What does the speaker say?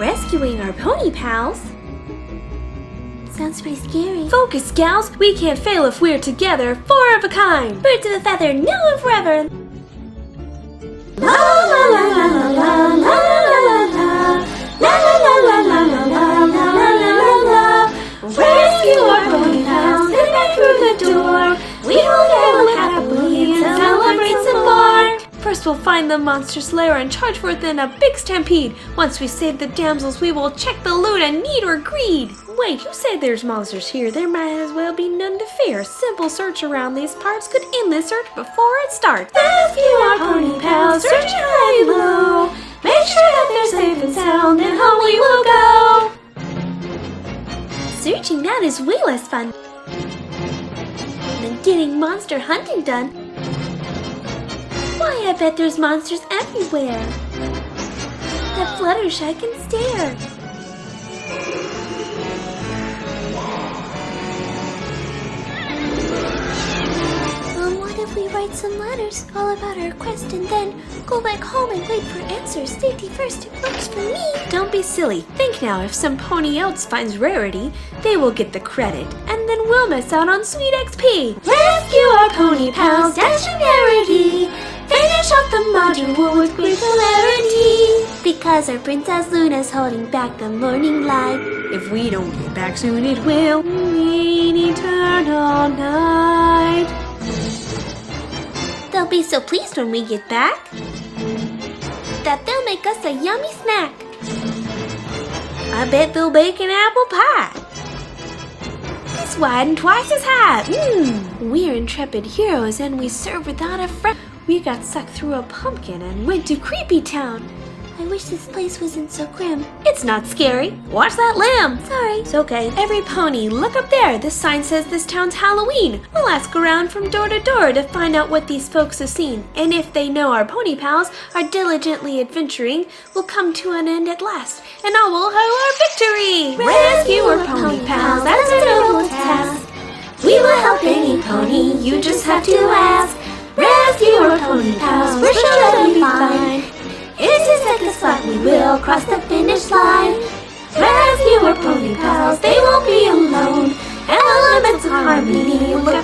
Rescuing our pony pals? Sounds pretty scary. Focus, gals! We can't fail if we're together, four of a kind! Birds of a feather, now and forever! La la la la la la la la la la la la la la la la la. Rescue our pony pals, get back through the door. We will go happily and celebrate some more. First we'll find the monster's lair and charge forth in a big stampede. Once we save the damsels, we will check the loot and need or greed. Wait, you say there's monsters here. There might as well be none to fear. Simple search around these parts could end this search before it starts. Rescue our pony pals, search high and low. Make sure that they're safe and sound, and home we will go. Searching that is way less fun than getting monster hunting done. Why, I bet there's monsters everywhere that Fluttershy can stare. What if we write some letters all about our quest and then go back home and wait for answers? Safety first, it works for me. Don't be silly. Think now, if some pony else finds rarity, they will get the credit, and then we'll miss out on sweet XP. Rescue our pony pals, dashing rarity. Finish off the module with great celerity. Because our Princess Luna's holding back the morning light. If we don't get back soon, it will mean eternal night. They'll be so pleased when we get back that they'll make us a yummy snack. I bet they'll bake an apple pie. This wide and twice as high. We're intrepid heroes and we serve without a fret. We got sucked through a pumpkin and went to Creepy Town. I wish this place wasn't so grim. It's not scary. Watch that limb. Sorry. It's okay. Every pony, look up there. This sign says this town's Halloween. We'll ask around from door to door to find out what these folks have seen. And if they know our pony pals are diligently adventuring, will come to an end at last. And all will hail our victory. Rescue our pony pals. That's a noble task. We will help any pony. You just have to ask. Rescue our pony pals. We're sure they'll be fine. In 2 seconds flat we will cross the finish line. Rescue our pony pals, they won't be alone. Elements of harmony, look